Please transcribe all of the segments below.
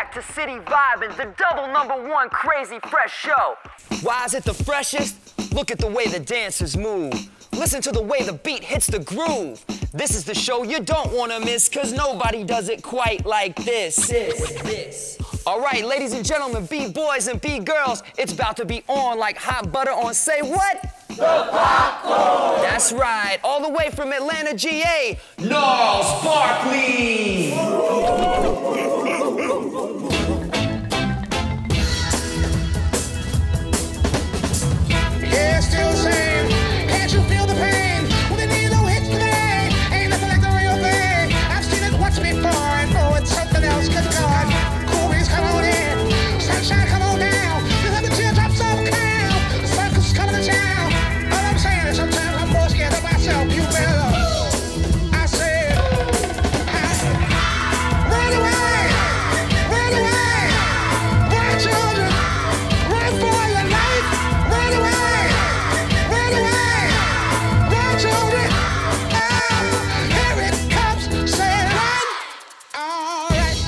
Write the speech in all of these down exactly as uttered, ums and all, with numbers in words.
back to City Vibin', the double number one crazy fresh show. Why is it the freshest? Look at the way the dancers move. Listen to the way the beat hits the groove. This is the show you don't wanna miss, cause nobody does it quite like this. This, this. All right, ladies and gentlemen, B-boys and B-girls, it's about to be on like hot butter on, say what? The popcorn! That's right, all the way from Atlanta, G A, Gnarls Barkley! Yeah, still the same. Can't you feel the pain? Well, they need no hits today. Ain't nothing like the real thing. I've seen it once before, and oh, it's something else. Good God. Cool breeze, come on in. Sunshine, come on down. You have the teardrops of a cow. The circus is coming to town. All I'm saying is sometimes I'm more scared of myself. You better. I said, run away, run away, run, children, run for your life, run away. Run away, run, children. Ah, here it comes, say run. All right.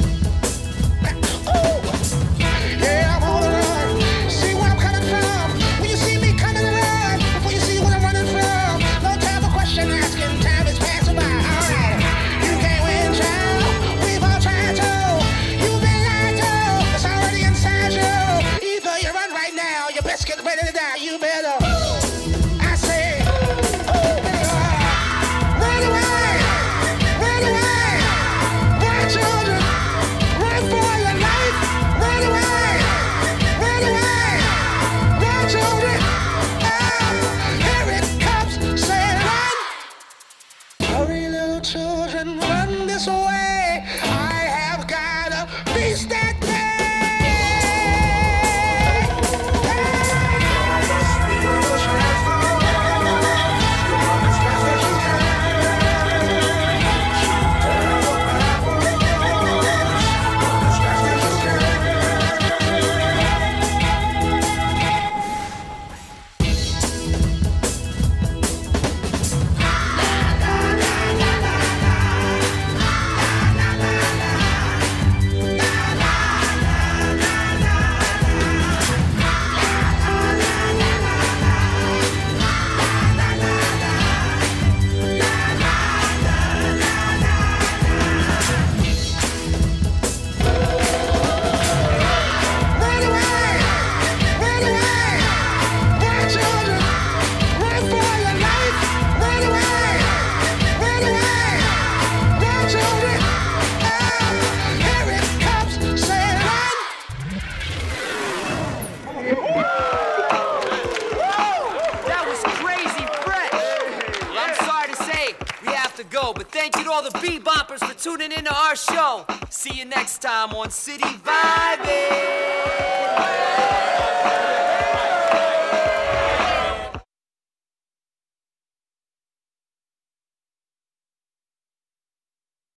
Ooh. Yeah, I'm on the run. See where I'm coming from. When you see me coming around, before you see what I'm running from. No time for question asking, time is passing by. All right. You can't win, child. We've all tried to. You've been lied to. It's already inside you. Either you run right now, your best get ready to die. You better. Children, run this way. I have got a beast that go, but thank you to all the B-boppers for tuning into our show. See you next time on City Vibin'.